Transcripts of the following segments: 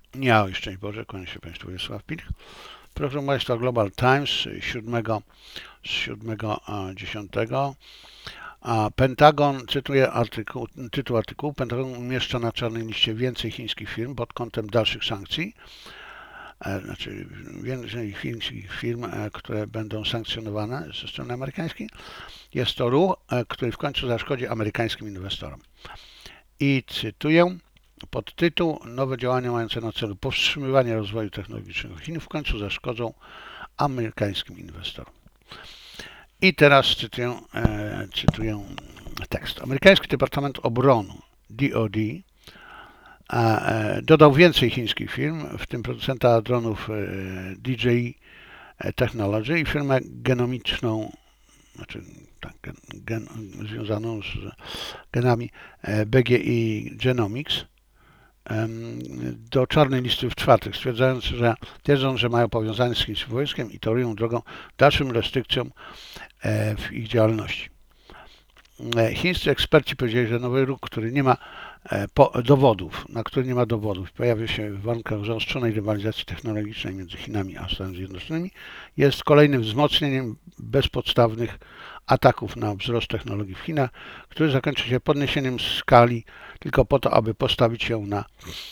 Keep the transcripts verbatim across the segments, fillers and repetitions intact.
Nie, o szczęść Boże, kłania się Państwu Wiesław Pilch. Program Państwa Global Times siódmego dziesiątego. A Pentagon, cytuję artykuł, tytuł artykułu, Pentagon umieszcza na czarnej liście więcej chińskich firm pod kątem dalszych sankcji, e, znaczy więcej chińskich firm, e, które będą sankcjonowane ze strony amerykańskiej. Jest to ruch, e, który w końcu zaszkodzi amerykańskim inwestorom. I cytuję, podtytuł: Nowe działania mające na celu powstrzymywanie rozwoju technologicznego Chin w końcu zaszkodzą amerykańskim inwestorom. I teraz cytuję, e, cytuję tekst. Amerykański Departament Obrony D O D e, dodał więcej chińskich firm, w tym producenta dronów e, D J I Technology i firmę genomiczną, znaczy tak, gen, gen, związaną z genami e, B G I Genomics e, do czarnej listy w czwartek, stwierdzając, że twierdzą, że mają powiązanie z chińskim wojskiem i torują drogą dalszym restrykcjom e, w ich działalności. E, chińscy eksperci powiedzieli, że nowy ruch, który nie ma e, po, dowodów, na który nie ma dowodów, pojawia się w warunkach zaostrzonej rywalizacji technologicznej między Chinami a Stanami Zjednoczonymi, jest kolejnym wzmocnieniem bezpodstawnych ataków na wzrost technologii w Chinach, który zakończy się podniesieniem skali tylko po to, aby postawić ją na,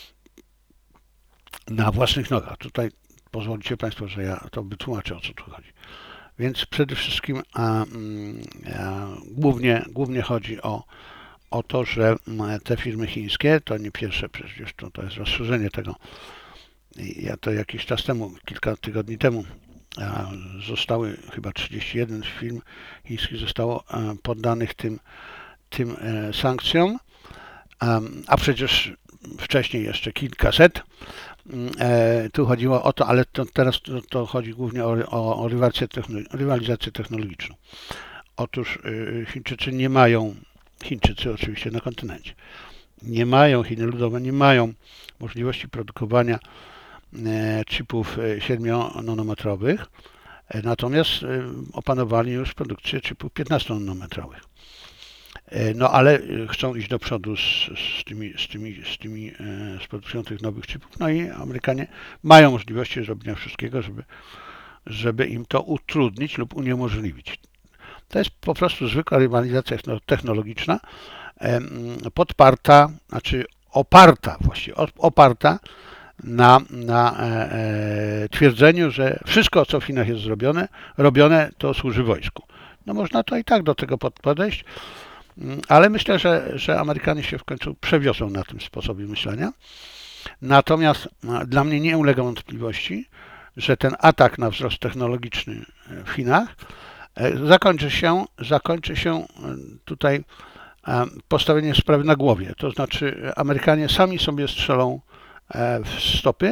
na własnych nogach. Tutaj pozwolicie Państwo, że ja to wytłumaczę, o co tu chodzi. Więc przede wszystkim a, a, głównie, głównie chodzi o, o to, że te firmy chińskie, to nie pierwsze przecież, to, to jest rozszerzenie tego. Ja to jakiś czas temu, kilka tygodni temu, zostały chyba trzydzieści jeden firm chińskich zostało poddanych tym, tym sankcjom, a przecież wcześniej jeszcze kilkaset. Tu chodziło o to, ale to teraz to, to chodzi głównie o, o, o rywalizację, rywalizację technologiczną. Otóż Chińczycy nie mają, Chińczycy oczywiście na kontynencie, nie mają, Chiny Ludowe nie mają możliwości produkowania chipów siedmionanometrowych, natomiast opanowali już produkcję chipów piętnastonanometrowych. No ale chcą iść do przodu z, z, tymi, z, tymi, z, tymi, z produkcją tych nowych chipów, no i Amerykanie mają możliwości zrobienia wszystkiego, żeby, żeby im to utrudnić lub uniemożliwić. To jest po prostu zwykła rywalizacja technologiczna, podparta, znaczy oparta właściwie, oparta na, na e, twierdzeniu, że wszystko, co w Chinach jest zrobione, robione, to służy wojsku. No można to i tak do tego podejść, ale myślę, że, że Amerykanie się w końcu przewiozą na tym sposobie myślenia. Natomiast dla mnie nie ulega wątpliwości, że ten atak na wzrost technologiczny w Chinach zakończy się, zakończy się tutaj postawieniem sprawy na głowie. To znaczy Amerykanie sami sobie strzelą w stopy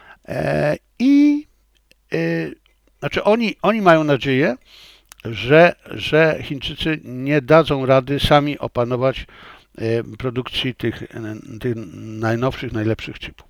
i znaczy oni, oni mają nadzieję, że, że Chińczycy nie dadzą rady sami opanować produkcji tych, tych najnowszych, najlepszych chipów.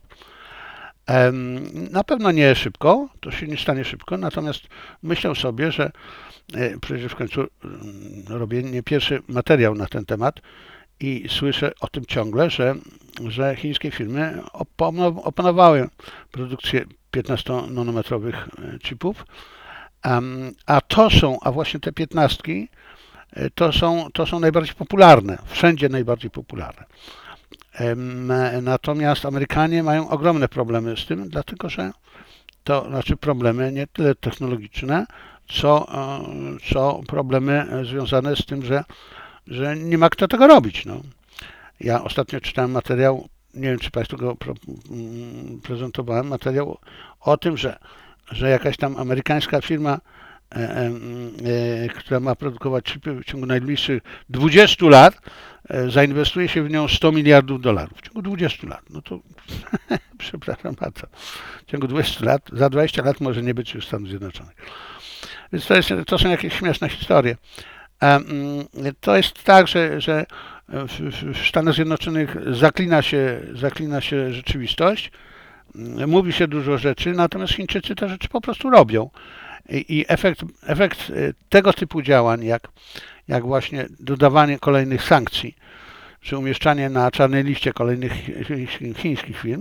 Na pewno nie szybko, to się nie stanie szybko, natomiast myślę sobie, że przecież w końcu robię nie pierwszy materiał na ten temat i słyszę o tym ciągle, że, że chińskie firmy opanowały produkcję piętnastonanometrowych chipów, a to są, a właśnie te piętnastki to są, to są najbardziej popularne, wszędzie najbardziej popularne. Natomiast Amerykanie mają ogromne problemy z tym, dlatego że to znaczy problemy nie tyle technologiczne, co, co problemy związane z tym, że, że nie ma kto tego robić. No. Ja ostatnio czytałem materiał, nie wiem czy Państwu go prezentowałem, materiał o tym, że, że jakaś tam amerykańska firma, e, e, e, która ma produkować chipy w ciągu najbliższych dwudziestu lat, e, zainwestuje się w nią sto miliardów dolarów. W ciągu dwudziestu lat. No to przepraszam bardzo. W ciągu dwudziestu lat, za dwadzieścia lat może nie być już Stanów Zjednoczonych. Więc to, jest, to są jakieś śmieszne historie. To jest tak, że, że w Stanach Zjednoczonych zaklina się, zaklina się rzeczywistość, mówi się dużo rzeczy, natomiast Chińczycy te rzeczy po prostu robią. I efekt, efekt tego typu działań, jak, jak właśnie dodawanie kolejnych sankcji, czy umieszczanie na czarnej liście kolejnych chińskich firm,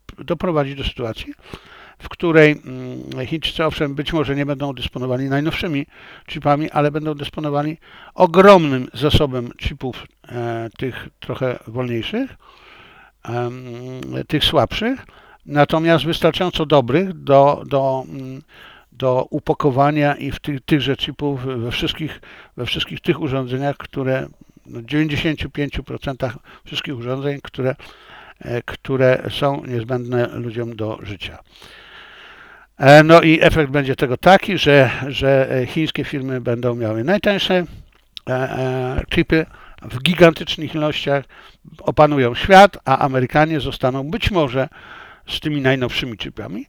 doprowadzi do sytuacji, w której Chińczycy owszem być może nie będą dysponowali najnowszymi chipami, ale będą dysponowali ogromnym zasobem chipów e, tych trochę wolniejszych, e, tych słabszych, natomiast wystarczająco dobrych do, do, do upakowania i w tych, tychże chipów we wszystkich, we wszystkich tych urządzeniach, które w dziewięćdziesięciu pięciu procentach wszystkich urządzeń, które, e, które są niezbędne ludziom do życia. No i efekt będzie tego taki, że, że chińskie firmy będą miały najtańsze chipy w gigantycznych ilościach, opanują świat, a Amerykanie zostaną być może z tymi najnowszymi chipami.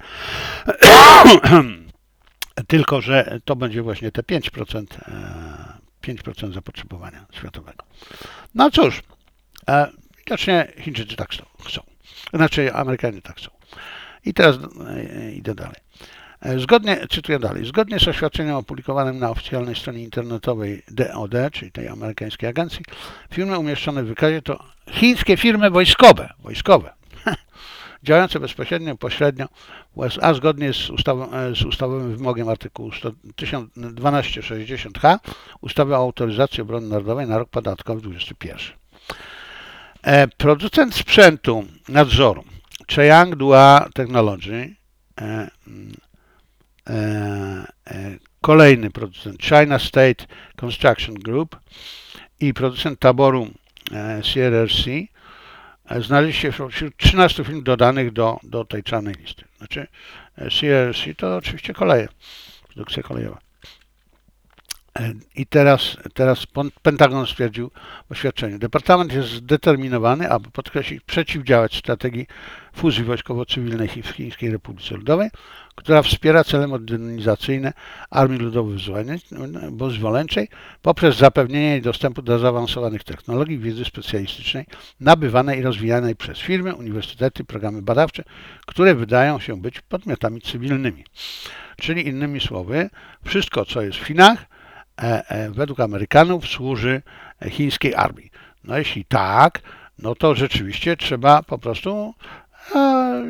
Tylko że to będzie właśnie te pięć procent, pięć procent zapotrzebowania światowego. No cóż, widocznie Chińczycy tak chcą. Znaczy Amerykanie tak chcą. I teraz idę dalej. Zgodnie, cytuję dalej, zgodnie z oświadczeniem opublikowanym na oficjalnej stronie internetowej D O D, czyli tej amerykańskiej agencji, firmy umieszczone w wykazie to chińskie firmy wojskowe, wojskowe działające bezpośrednio, pośrednio w U S A zgodnie z, ustawą, z ustawowym wymogiem artykułu tysiąc dwieście sześćdziesiąt H ustawy o autoryzacji obrony narodowej na rok podatkowy dwudziesty pierwszy. E, producent sprzętu nadzoru Chiang Dua Technology, e, e, e, kolejny producent China State Construction Group i producent taboru e, C R R C e, znaleźli się wśród trzynastu firm dodanych do, do tej czarnej listy. Znaczy e, C R R C to oczywiście koleje, produkcja kolejowa. I teraz, teraz Pentagon stwierdził w oświadczeniu. Departament jest zdeterminowany, aby podkreślić, przeciwdziałać strategii fuzji wojskowo-cywilnej w Chińskiej Republice Ludowej, która wspiera cele modernizacyjne Armii Ludowo-Wyzwoleńczej poprzez zapewnienie jej dostępu do zaawansowanych technologii, wiedzy specjalistycznej nabywanej i rozwijanej przez firmy, uniwersytety, programy badawcze, które wydają się być podmiotami cywilnymi. Czyli innymi słowy, wszystko co jest w Chinach, według Amerykanów służy chińskiej armii. No jeśli tak, no to rzeczywiście trzeba po prostu e,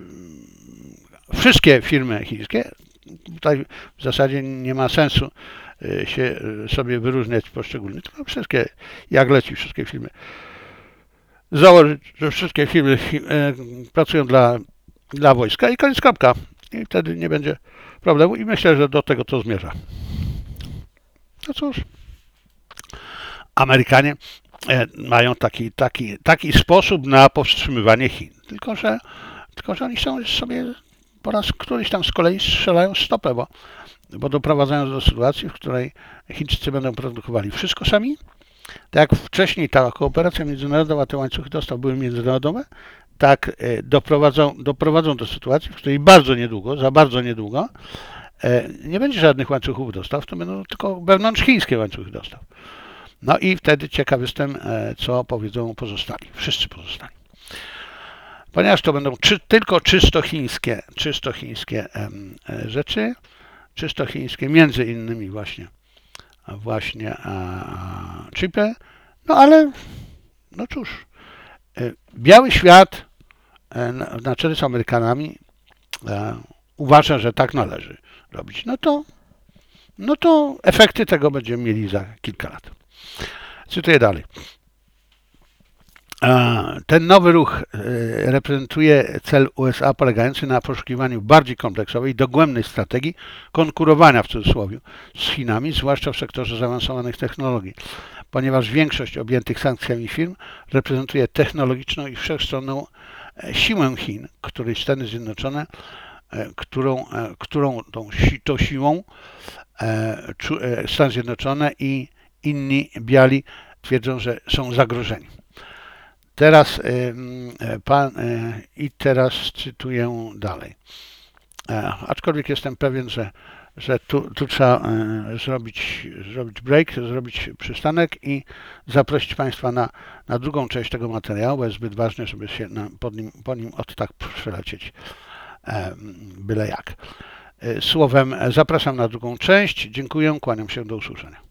wszystkie firmy chińskie, tutaj w zasadzie nie ma sensu się sobie wyróżniać poszczególnie, tylko wszystkie, jak leci, wszystkie firmy, założyć, że wszystkie firmy e, pracują dla, dla wojska i koniec kropka. I wtedy nie będzie problemu i myślę, że do tego to zmierza. No cóż, Amerykanie mają taki, taki, taki sposób na powstrzymywanie Chin. Tylko że, tylko, że oni są sobie po raz któryś tam z kolei strzelają stopę, bo, bo doprowadzają do sytuacji, w której Chińczycy będą produkowali wszystko sami. Tak jak wcześniej ta kooperacja międzynarodowa, te łańcuchy dostaw były międzynarodowe, tak doprowadzą, doprowadzą do sytuacji, w której bardzo niedługo, za bardzo niedługo, nie będzie żadnych łańcuchów dostaw, to będą tylko wewnątrzchińskie łańcuchy dostaw. No i wtedy ciekaw jestem, co powiedzą pozostali, wszyscy pozostali. Ponieważ to będą czy, tylko czysto chińskie, czysto chińskie em, rzeczy, czysto chińskie, między innymi właśnie, właśnie a, chipy, no ale, no cóż, biały świat na, na czele z Amerykanami e, uważa, że tak należy robić. No to, no to efekty tego będziemy mieli za kilka lat. Cytuję dalej. Ten nowy ruch reprezentuje cel U S A polegający na poszukiwaniu bardziej kompleksowej i dogłębnej strategii konkurowania w cudzysłowie z Chinami, zwłaszcza w sektorze zaawansowanych technologii, ponieważ większość objętych sankcjami firm reprezentuje technologiczną i wszechstronną siłę Chin, której Stany Zjednoczone, którą, którą tą, tą siłą Stany Zjednoczone i inni biali twierdzą, że są zagrożeni. Teraz pan i teraz cytuję dalej. Aczkolwiek jestem pewien, że, że tu, tu trzeba zrobić, zrobić break, zrobić przystanek i zaprosić Państwa na, na drugą część tego materiału, bo jest zbyt ważne, żeby się na, pod nim, po nim od tak przelecieć byle jak. Słowem, zapraszam na drugą część. Dziękuję, kłaniam się, do usłyszenia.